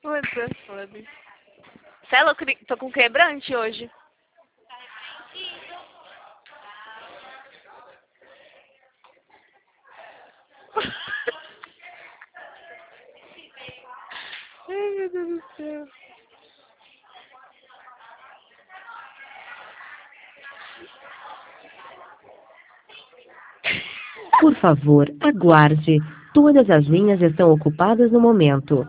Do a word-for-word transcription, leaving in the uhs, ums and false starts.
Puta, foda. Cê é louco, tô com quebrante hoje. Ai, meu Deus do céu. Por favor, aguarde. Todas as linhas estão ocupadas no momento.